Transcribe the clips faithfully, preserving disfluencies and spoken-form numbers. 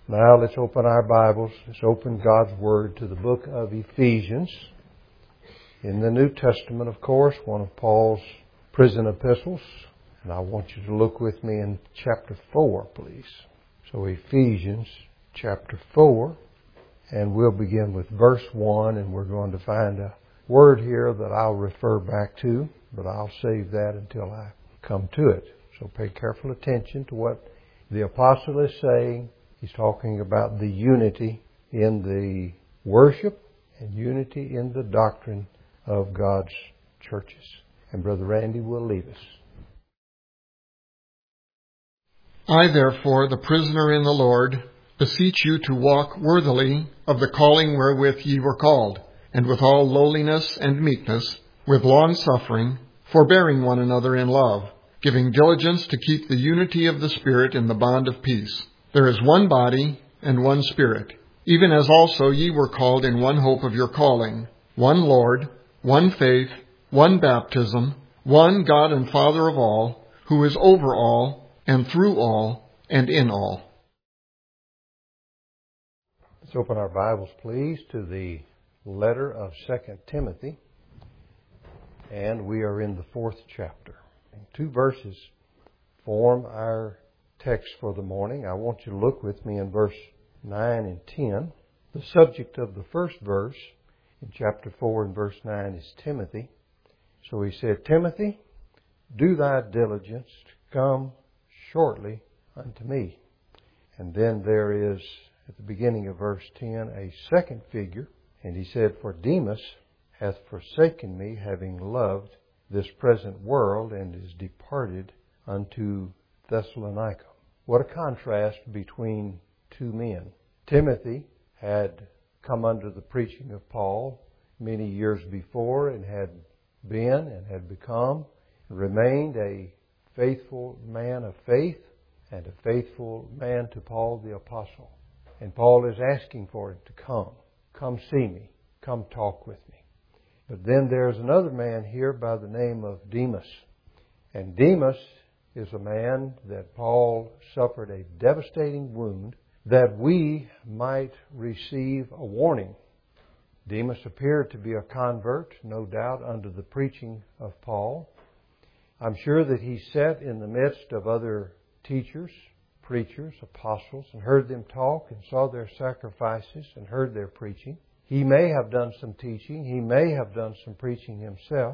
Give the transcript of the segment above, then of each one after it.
Now let's open our Bibles. Let's open God's Word to the book of Ephesians. In the New Testament, of course, one of Paul's prison epistles. And I want you to look with me in chapter four, please. So Ephesians chapter four. And we'll begin with verse one. And we're going to find a word here that I'll refer back to. But I'll save that until I come to it. So pay careful attention to what the apostle is saying. He's talking about the unity in the worship and unity in the doctrine of God's churches. And Brother Randy will lead us. I, therefore, the prisoner in the Lord, beseech you to walk worthily of the calling wherewith ye were called, and with all lowliness and meekness, with long-suffering, forbearing one another in love, giving diligence to keep the unity of the Spirit in the bond of peace. There is one body and one Spirit, even as also ye were called in one hope of your calling, one Lord, one faith, one baptism, one God and Father of all, who is over all, and through all, and in all. Let's open our Bibles, please, to the letter of Second Timothy. And we are in the fourth chapter. And two verses form our text for the morning. I want you to look with me in verse nine and ten. The subject of the first verse in chapter four and verse nine is Timothy. So he said, Timothy, do thy diligence to come shortly unto me. And then there is, at the beginning of verse ten, a second figure. And he said, for Demas hath forsaken me, having loved this present world, and is departed unto Thessalonica. What a contrast between two men. Timothy had come under the preaching of Paul many years before and had been and had become and remained a faithful man of faith and a faithful man to Paul the Apostle. And Paul is asking for him to come. Come see me. Come talk with me. But then there's another man here by the name of Demas. And Demas is a man that Paul suffered a devastating wound that we might receive a warning. Demas appeared to be a convert, no doubt, under the preaching of Paul. I'm sure that he sat in the midst of other teachers, preachers, apostles, and heard them talk and saw their sacrifices and heard their preaching. He may have done some teaching. He may have done some preaching himself.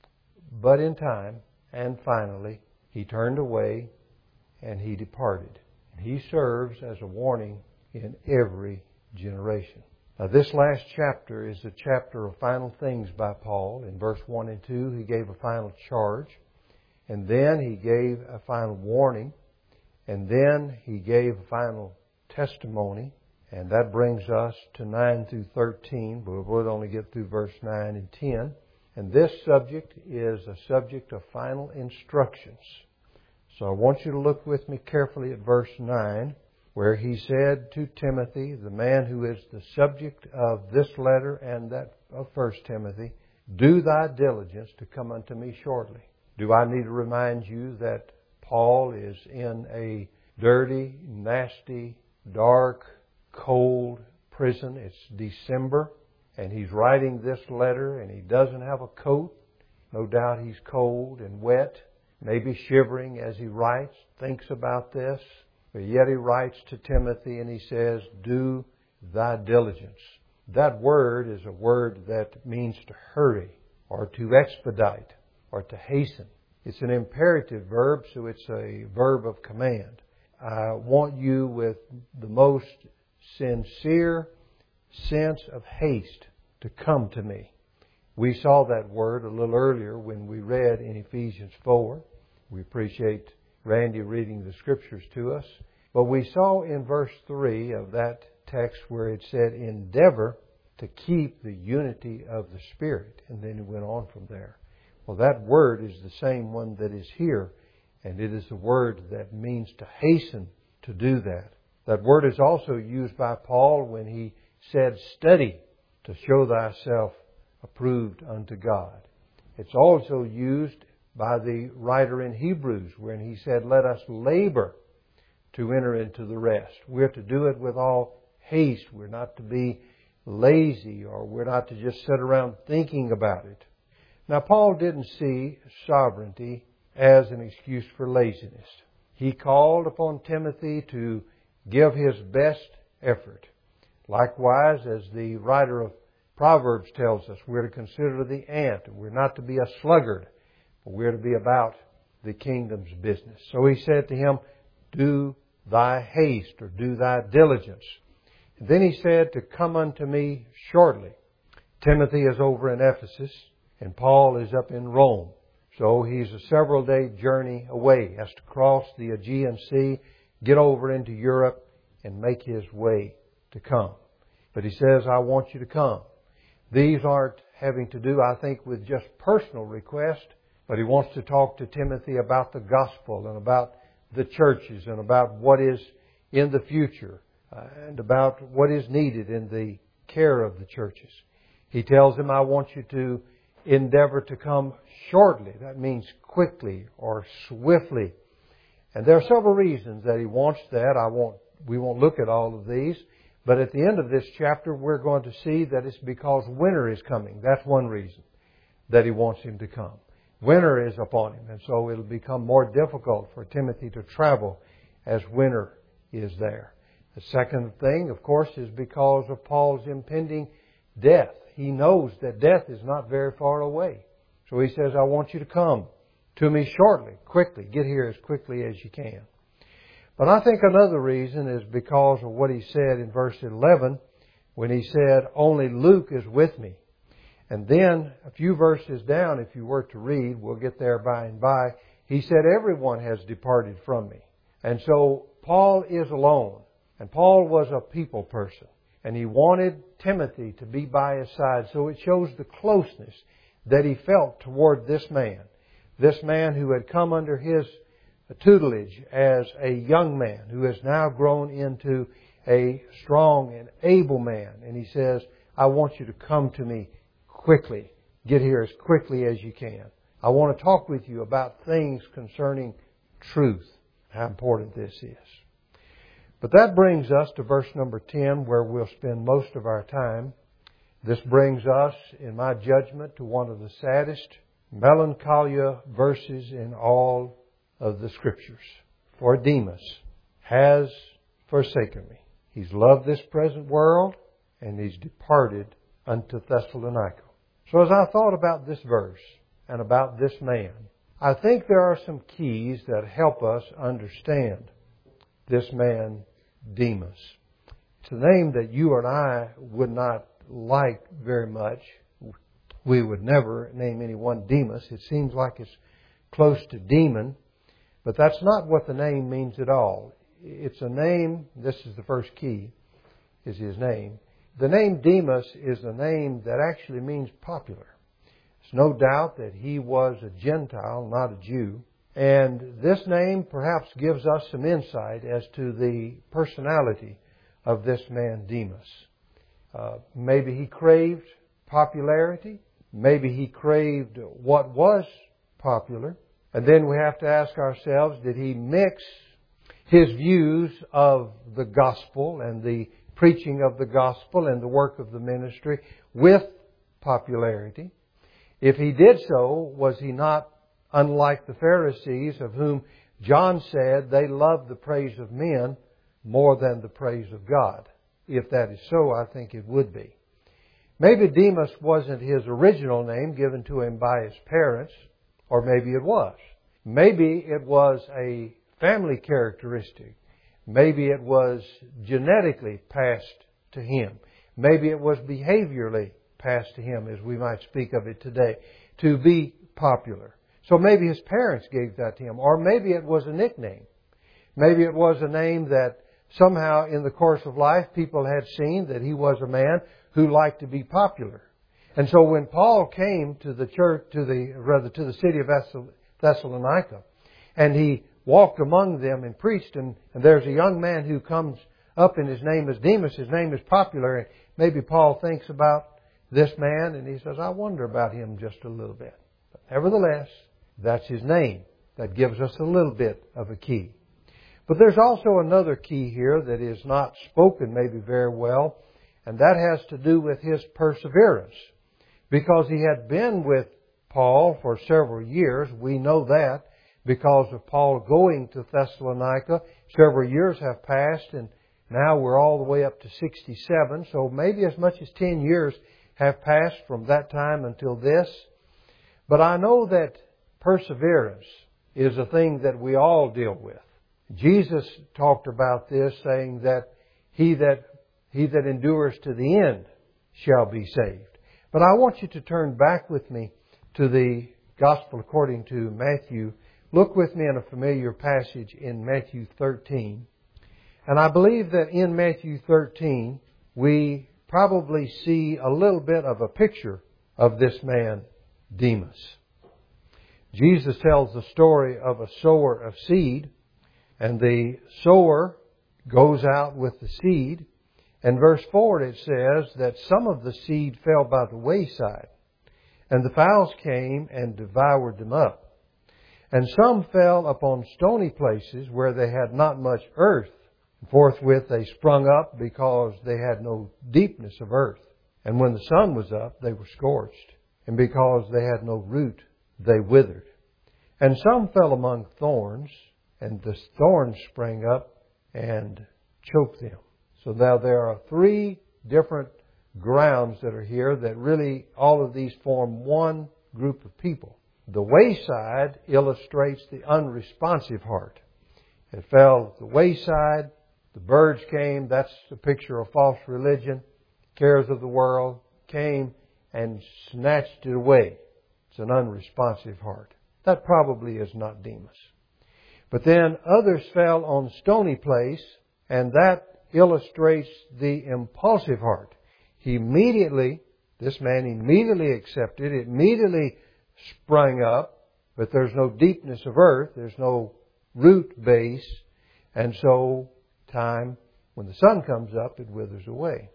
But in time, and finally, he turned away and he departed. He serves as a warning in every generation. Now, this last chapter is a chapter of final things by Paul. In verse one and two, he gave a final charge. And then he gave a final warning. And then he gave a final testimony. And that brings us to nine through thirteen. But we'll only get through verse nine and ten. And this subject is a subject of final instructions. So I want you to look with me carefully at verse nine, where he said to Timothy, the man who is the subject of this letter and that of First Timothy, do thy diligence to come unto me shortly. Do I need to remind you that Paul is in a dirty, nasty, dark, cold prison? It's December. And he's writing this letter and he doesn't have a coat. No doubt he's cold and wet, maybe shivering as he writes, thinks about this. But yet he writes to Timothy and he says, do thy diligence. That word is a word that means to hurry or to expedite or to hasten. It's an imperative verb, so it's a verb of command. I want you with the most sincere sense of haste to come to me. We saw that word a little earlier when we read in Ephesians four. We appreciate Randy reading the Scriptures to us. But we saw in verse three of that text where it said, endeavor to keep the unity of the Spirit. And then it went on from there. Well, that word is the same one that is here. And it is a word that means to hasten to do that. That word is also used by Paul when he said, study to show thyself approved unto God. It's also used by the writer in Hebrews when he said, let us labor to enter into the rest. We're to do it with all haste. We're not to be lazy, or we're not to just sit around thinking about it. Now, Paul didn't see sovereignty as an excuse for laziness. He called upon Timothy to give his best effort. Likewise, as the writer of Proverbs tells us, we're to consider the ant. We're not to be a sluggard, but we're to be about the kingdom's business. So he said to him, do thy haste, or do thy diligence. And then he said to come unto me shortly. Timothy is over in Ephesus, and Paul is up in Rome. So he's a several day journey away. He has to cross the Aegean Sea, get over into Europe, and make his way to come. But he says, I want you to come. These aren't having to do, I think, with just personal request, but he wants to talk to Timothy about the gospel and about the churches and about what is in the future uh, and about what is needed in the care of the churches. He tells him, I want you to endeavor to come shortly. That means quickly or swiftly. And there are several reasons that he wants that. I won't, we won't look at all of these. But at the end of this chapter, we're going to see that it's because winter is coming. That's one reason that he wants him to come. Winter is upon him, and so it'll become more difficult for Timothy to travel as winter is there. The second thing, of course, is because of Paul's impending death. He knows that death is not very far away. So he says, I want you to come to me shortly, quickly. Get here as quickly as you can. But I think another reason is because of what he said in verse eleven, when he said, only Luke is with me. And then a few verses down, if you were to read, we'll get there by and by, he said, everyone has departed from me. And so Paul is alone. And Paul was a people person. And he wanted Timothy to be by his side. So it shows the closeness that he felt toward this man. This man who had come under his tutelage as a young man, who has now grown into a strong and able man. And he says, I want you to come to me quickly. Get here as quickly as you can. I want to talk with you about things concerning truth, how important this is. But that brings us to verse number ten, where we'll spend most of our time. This brings us, in my judgment, to one of the saddest melancholia verses in all of the Scriptures. For Demas has forsaken me. He's loved this present world, and he's departed unto Thessalonica. So as I thought about this verse and about this man, I think there are some keys that help us understand this man, Demas. It's a name that you and I would not like very much. We would never name anyone Demas. It seems like it's close to demon, but that's not what the name means at all. It's a name, this is the first key, is his name. The name Demas is a name that actually means popular. It's no doubt that he was a Gentile, not a Jew. And this name perhaps gives us some insight as to the personality of this man Demas. Uh, maybe he craved popularity. Maybe he craved what was popular. And then we have to ask ourselves, did he mix his views of the gospel and the preaching of the gospel and the work of the ministry with popularity? If he did so, was he not unlike the Pharisees, of whom John said they loved the praise of men more than the praise of God? If that is so, I think it would be. Maybe Demas wasn't his original name given to him by his parents, or maybe it was. Maybe it was a family characteristic. Maybe it was genetically passed to him. Maybe it was behaviorally passed to him, as we might speak of it today, to be popular. So maybe his parents gave that to him, or maybe it was a nickname. Maybe it was a name that somehow in the course of life people had seen that he was a man who liked to be popular. And so when Paul came to the church, to the rather to the city of Thessalonica, and he walked among them and preached, and, and there's a young man who comes up, and his name is Demas. His name is popular, and maybe Paul thinks about this man, and he says, I wonder about him just a little bit. But nevertheless, that's his name. That gives us a little bit of a key. But there's also another key here that is not spoken maybe very well, and that has to do with his perseverance. Because he had been with Paul for several years, we know that, because of Paul going to Thessalonica. Several years have passed, and now we're all the way up to sixty-seven, so maybe as much as ten years have passed from that time until this. But I know that perseverance is a thing that we all deal with. Jesus talked about this, saying that he that he that endures to the end shall be saved. But I want you to turn back with me to the Gospel according to Matthew. Look with me in a familiar passage in Matthew thirteen. And I believe that in Matthew thirteen, we probably see a little bit of a picture of this man, Demas. Jesus tells the story of a sower of seed, and the sower goes out with the seed. And verse four, it says that some of the seed fell by the wayside, and the fowls came and devoured them up. And some fell upon stony places where they had not much earth. Forthwith they sprung up because they had no deepness of earth. And when the sun was up, they were scorched. And because they had no root, they withered. And some fell among thorns, and the thorns sprang up and choked them. So now there are three different grounds that are here that really, all of these form one group of people. The wayside illustrates the unresponsive heart. It fell at the wayside. The birds came. That's the picture of false religion. Cares of the world came and snatched it away. It's an unresponsive heart. That probably is not Demas. But then others fell on stony place, and that illustrates the impulsive heart. He immediately, this man immediately accepted, it immediately sprung up, but there's no deepness of earth, there's no root base, and so time, when the sun comes up, it withers away.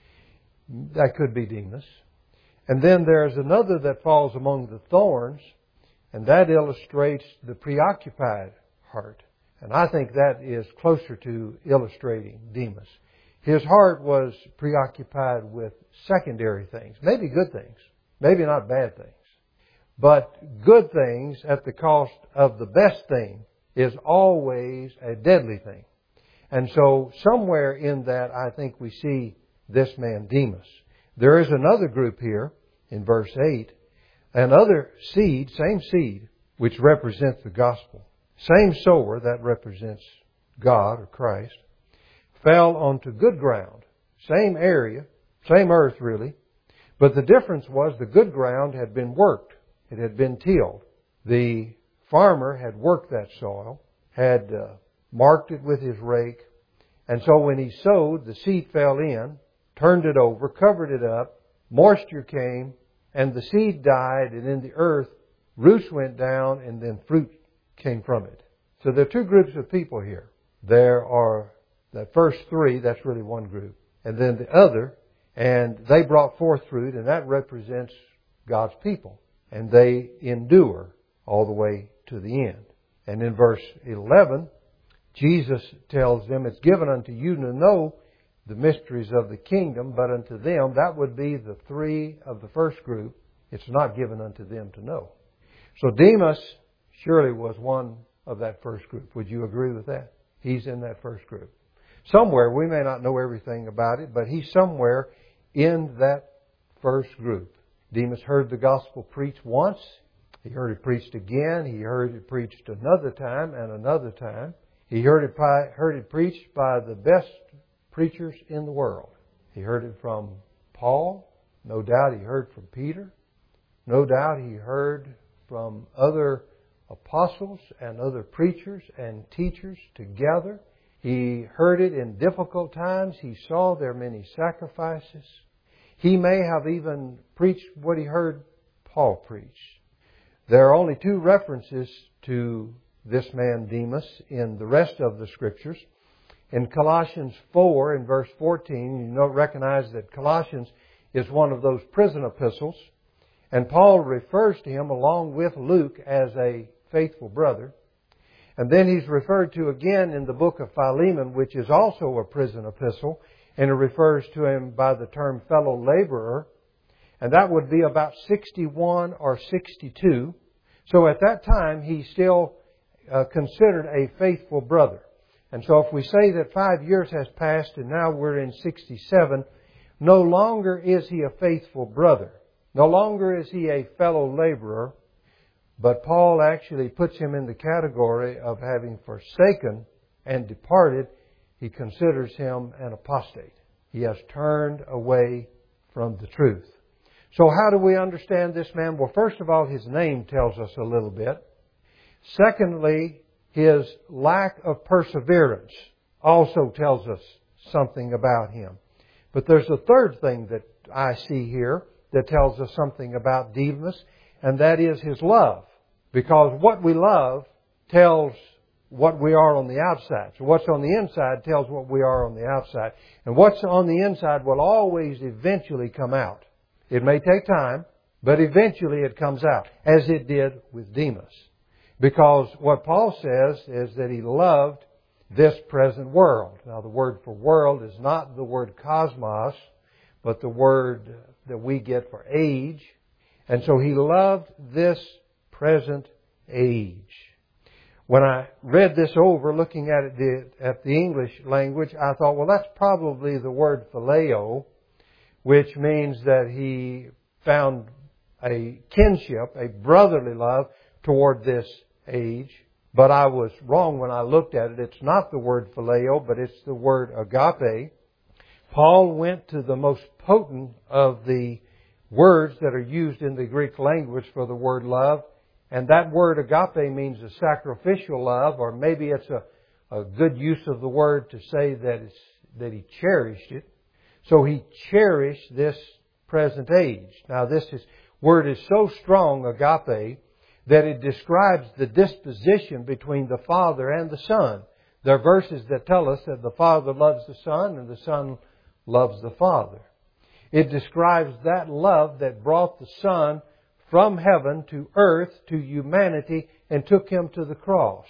That could be Demas. And then there's another that falls among the thorns, and that illustrates the preoccupied heart. And I think that is closer to illustrating Demas. His heart was preoccupied with secondary things, maybe good things, maybe not bad things. But good things at the cost of the best thing is always a deadly thing. And so somewhere in that, I think we see this man Demas. There is another group here in verse eight. Another seed, same seed, which represents the gospel. Same sower, that represents God or Christ, fell onto good ground. Same area, same earth really. But the difference was the good ground had been worked. It had been tilled. The farmer had worked that soil, had uh, marked it with his rake. And so when he sowed, the seed fell in, turned it over, covered it up, moisture came, and the seed died, and in the earth, roots went down, and then fruit came from it. So there are two groups of people here. There are the first three, that's really one group, and then the other, and they brought forth fruit, and that represents God's people. And they endure all the way to the end. And in verse eleven, Jesus tells them, it's given unto you to know the mysteries of the kingdom, but unto them, that would be the three of the first group, it's not given unto them to know. So Demas surely was one of that first group. Would you agree with that? He's in that first group. Somewhere, we may not know everything about it, but he's somewhere in that first group. Demas heard the gospel preached once. He heard it preached again. He heard it preached another time and another time. He heard it, heard it preached by the best preachers in the world. He heard it from Paul. No doubt he heard from Peter. No doubt he heard from other apostles and other preachers and teachers together. He heard it in difficult times. He saw their many sacrifices. He may have even preached what he heard Paul preach. There are only two references to this man Demas in the rest of the Scriptures. In Colossians four, in verse fourteen, you know, recognize that Colossians is one of those prison epistles. And Paul refers to him along with Luke as a faithful brother. And then he's referred to again in the book of Philemon, which is also a prison epistle, and it refers to him by the term fellow laborer. And that would be about sixty-one or sixty-two. So at that time, he's still uh, considered a faithful brother. And so if we say that five years has passed and now we're in sixty-seven, no longer is he a faithful brother. No longer is he a fellow laborer. But Paul actually puts him in the category of having forsaken and departed. He considers him an apostate. He has turned away from the truth. So how do we understand this man? Well, first of all, his name tells us a little bit. Secondly, his lack of perseverance also tells us something about him. But there's a third thing that I see here that tells us something about Demas, and that is his love. Because what we love tells what we are on the outside. So what's on the inside tells what we are on the outside. And what's on the inside will always eventually come out. It may take time, but eventually it comes out, as it did with Demas. Because what Paul says is that he loved this present world. Now the word for world is not the word cosmos, but the word that we get for age. And so he loved this present age. When I read this over, looking at it the, at the English language, I thought, well, that's probably the word phileo, which means that he found a kinship, a brotherly love toward this age. But I was wrong when I looked at it. It's not the word phileo, but it's the word agape. Paul went to the most potent of the words that are used in the Greek language for the word love. And that word agape means a sacrificial love, or maybe it's a, a good use of the word to say that it's, that he cherished it. So he cherished this present age. Now this is, word is so strong, agape, that it describes the disposition between the Father and the Son. There are verses that tell us that the Father loves the Son and the Son loves the Father. It describes that love that brought the Son from heaven to earth, to humanity, and took Him to the cross.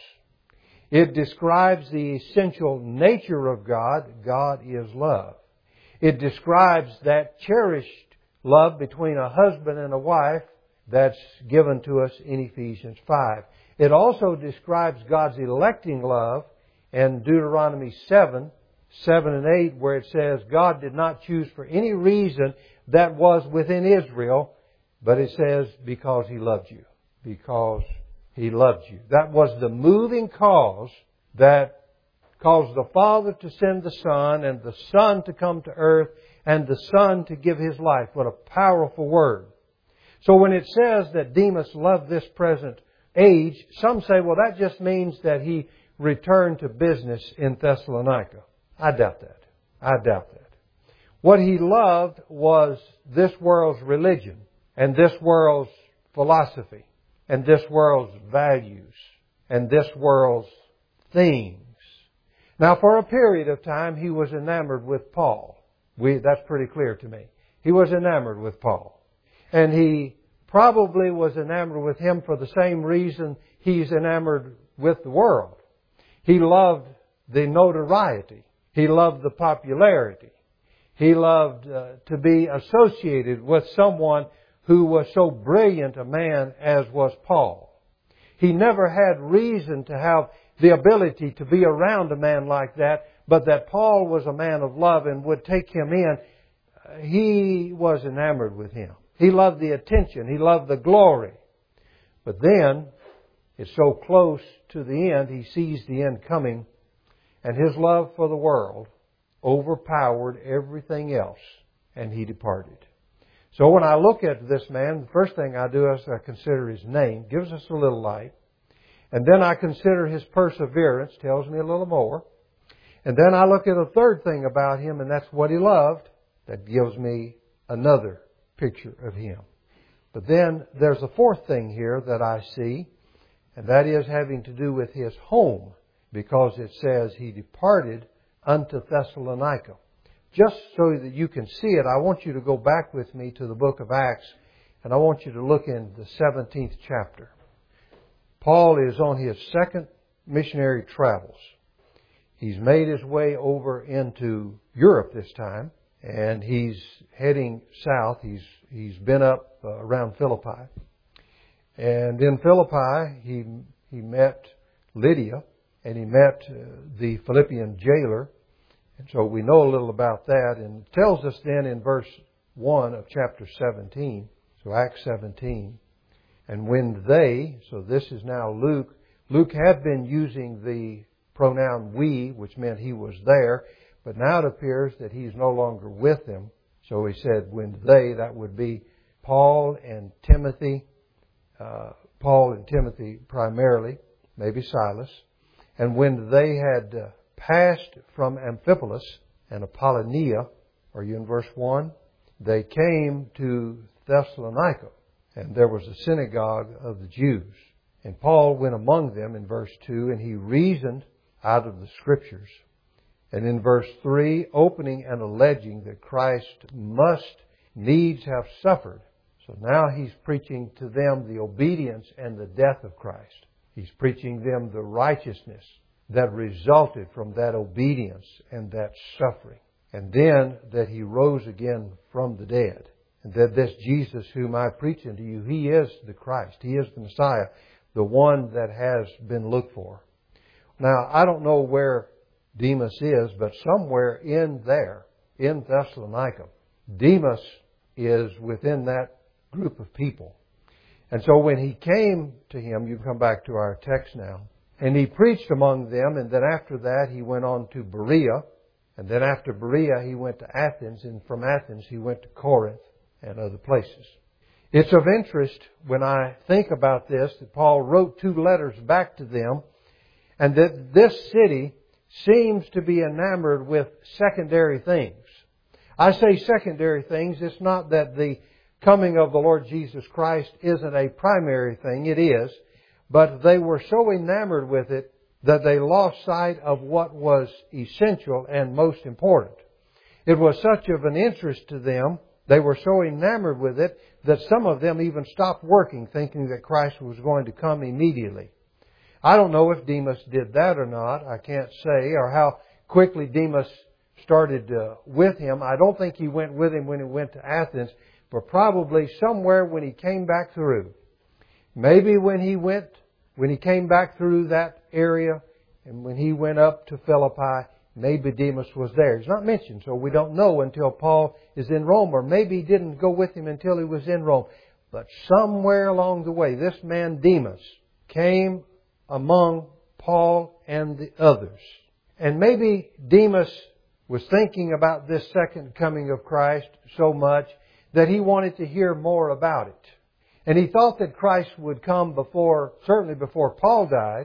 It describes the essential nature of God. God is love. It describes that cherished love between a husband and a wife that's given to us in Ephesians five. It also describes God's electing love in Deuteronomy seven, seven and eight, where it says God did not choose for any reason that was within Israel, but it says, because He loved you. Because He loved you. That was the moving cause that caused the Father to send the Son, and the Son to come to earth, and the Son to give His life. What a powerful word. So when it says that Demas loved this present age, some say, well, that just means that he returned to business in Thessalonica. I doubt that. I doubt that. What he loved was this world's religion, and this world's philosophy, and this world's values, and this world's things. Now, for a period of time, he was enamored with Paul. We, that's pretty clear to me. He was enamored with Paul. And he probably was enamored with him for the same reason he's enamored with the world. He loved the notoriety. He loved the popularity. He loved uh, to be associated with someone who was so brilliant a man as was Paul. He never had reason to have the ability to be around a man like that, but that Paul was a man of love and would take him in. He was enamored with him. He loved the attention. He loved the glory. But then, it's so close to the end, he sees the end coming, and his love for the world overpowered everything else, and he departed. So when I look at this man, the first thing I do is I consider his name, gives us a little light. And then I consider his perseverance, tells me a little more. And then I look at a third thing about him, and that's what he loved. That gives me another picture of him. But then there's a fourth thing here that I see, and that is having to do with his home, because it says he departed unto Thessalonica. Just so that you can see it, I want you to go back with me to the book of Acts, and I want you to look in the seventeenth chapter. Paul is on his second missionary travels. He's made his way over into Europe this time, and he's heading south. He's he's been up uh, around Philippi. And in Philippi, he he met Lydia, and he met uh, the Philippian jailer. And so we know a little about that. And it tells us then in verse one of chapter seventeen, so Acts seventeen, and when they, so this is now Luke, Luke had been using the pronoun we, which meant he was there, but now it appears that he's no longer with them. So he said when they, that would be Paul and Timothy, uh, Paul and Timothy primarily, maybe Silas. And when they had uh, passed from Amphipolis and Apollonia, are you in verse one? They came to Thessalonica, and there was a synagogue of the Jews. And Paul went among them in verse two, and he reasoned out of the Scriptures. And in verse three, opening and alleging that Christ must needs have suffered. So now he's preaching to them the obedience and the death of Christ. He's preaching them the righteousness that resulted from that obedience and that suffering. And then that He rose again from the dead. And that this Jesus whom I preach unto you, He is the Christ. He is the Messiah, the one that has been looked for. Now, I don't know where Demas is, but somewhere in there, in Thessalonica, Demas is within that group of people. And so when he came to him, you come back to our text now, and he preached among them, and then after that he went on to Berea, and then after Berea he went to Athens, and from Athens he went to Corinth and other places. It's of interest when I think about this that Paul wrote two letters back to them, and that this city seems to be enamored with secondary things. I say secondary things. It's not that the coming of the Lord Jesus Christ isn't a primary thing. It is. But they were so enamored with it that they lost sight of what was essential and most important. It was such of an interest to them, they were so enamored with it, that some of them even stopped working thinking that Christ was going to come immediately. I don't know if Demas did that or not. I can't say, or how quickly Demas started uh, with him. I don't think he went with him when he went to Athens, but probably somewhere when he came back through. Maybe when he went, when he came back through that area, and when he went up to Philippi, maybe Demas was there. He's not mentioned, so we don't know until Paul is in Rome, or maybe he didn't go with him until he was in Rome. But somewhere along the way, this man Demas came among Paul and the others. And maybe Demas was thinking about this second coming of Christ so much that he wanted to hear more about it. And he thought that Christ would come before, certainly before Paul died,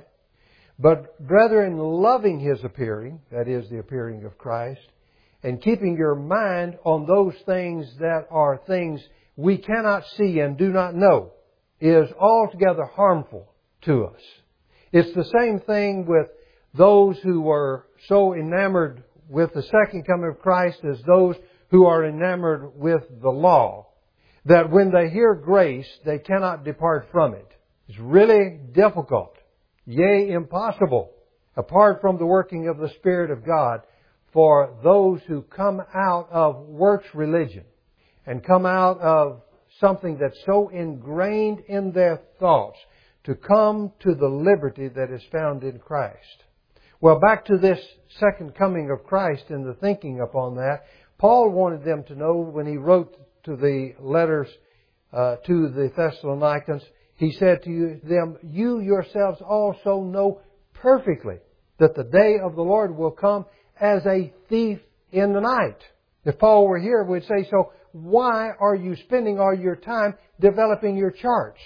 but rather in loving His appearing, that is the appearing of Christ, and keeping your mind on those things that are things we cannot see and do not know, is altogether harmful to us. It's the same thing with those who were so enamored with the second coming of Christ as those who are enamored with the law, that when they hear grace, they cannot depart from it. It's really difficult, yea, impossible, apart from the working of the Spirit of God, for those who come out of works religion and come out of something that's so ingrained in their thoughts to come to the liberty that is found in Christ. Well, back to this second coming of Christ and the thinking upon that, Paul wanted them to know when he wrote to the letters uh, to the Thessalonians, he said to them, you yourselves also know perfectly that the day of the Lord will come as a thief in the night. If Paul were here, we'd say, so why are you spending all your time developing your charts?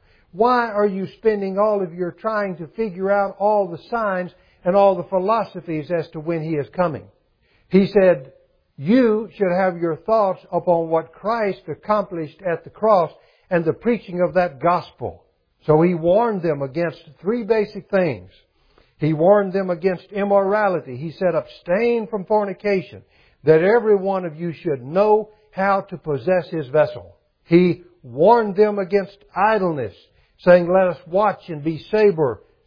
Why are you spending all of your trying to figure out all the signs and all the philosophies as to when He is coming? He said, you should have your thoughts upon what Christ accomplished at the cross and the preaching of that gospel. So He warned them against three basic things. He warned them against immorality. He said, abstain from fornication, that every one of you should know how to possess his vessel. He warned them against idleness, saying, let us watch and be sober,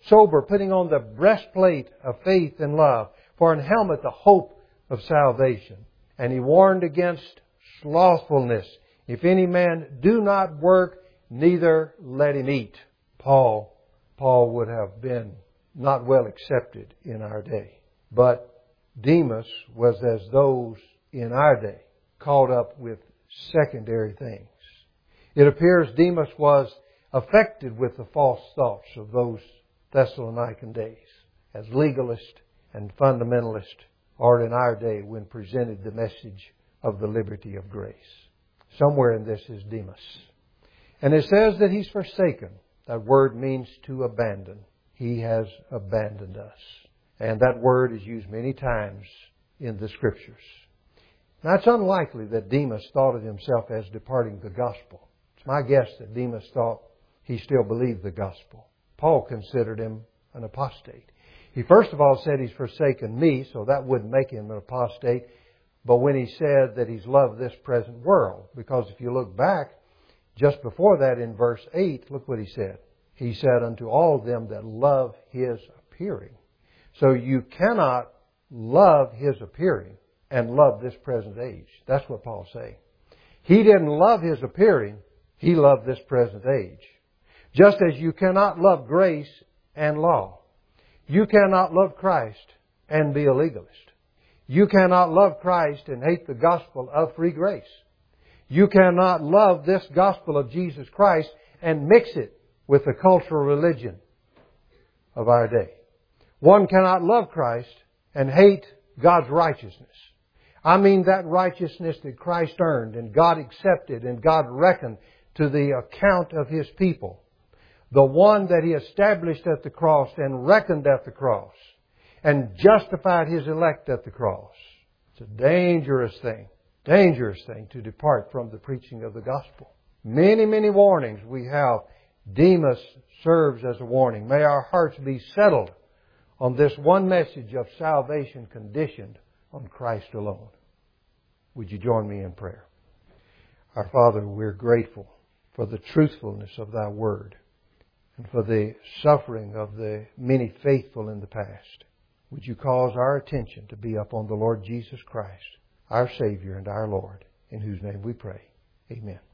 sober, putting on the breastplate of faith and love, for an helmet the hope of salvation. And he warned against slothfulness. If any man do not work, neither let him eat. Paul, Paul would have been not well accepted in our day. But Demas was as those in our day, caught up with secondary things. It appears Demas was affected with the false thoughts of those Thessalonican days, as legalist and fundamentalist are in our day when presented the message of the liberty of grace. Somewhere in this is Demas. And it says that he's forsaken. That word means to abandon. He has abandoned us. And that word is used many times in the Scriptures. Now, it's unlikely that Demas thought of himself as departing the gospel. It's my guess that Demas thought he still believed the gospel. Paul considered him an apostate. He first of all said he's forsaken me, so that wouldn't make him an apostate. But when he said that he's loved this present world, because if you look back, just before that in verse eight, look what he said. He said, unto all them that love His appearing. So you cannot love His appearing and love this present age. That's what Paul's saying. He didn't love His appearing. He loved this present age. Just as you cannot love grace and law. You cannot love Christ and be a legalist. You cannot love Christ and hate the gospel of free grace. You cannot love this gospel of Jesus Christ and mix it with the cultural religion of our day. One cannot love Christ and hate God's righteousness. I mean that righteousness that Christ earned and God accepted and God reckoned to the account of His people. The one that He established at the cross and reckoned at the cross and justified His elect at the cross. It's a dangerous thing, dangerous thing to depart from the preaching of the gospel. Many, many warnings we have. Demas serves as a warning. May our hearts be settled on this one message of salvation conditioned on Christ alone. Would you join me in prayer? Our Father, we're grateful for the truthfulness of Thy Word and for the suffering of the many faithful in the past. Would you cause our attention to be upon the Lord Jesus Christ, our Savior and our Lord, in whose name we pray. Amen.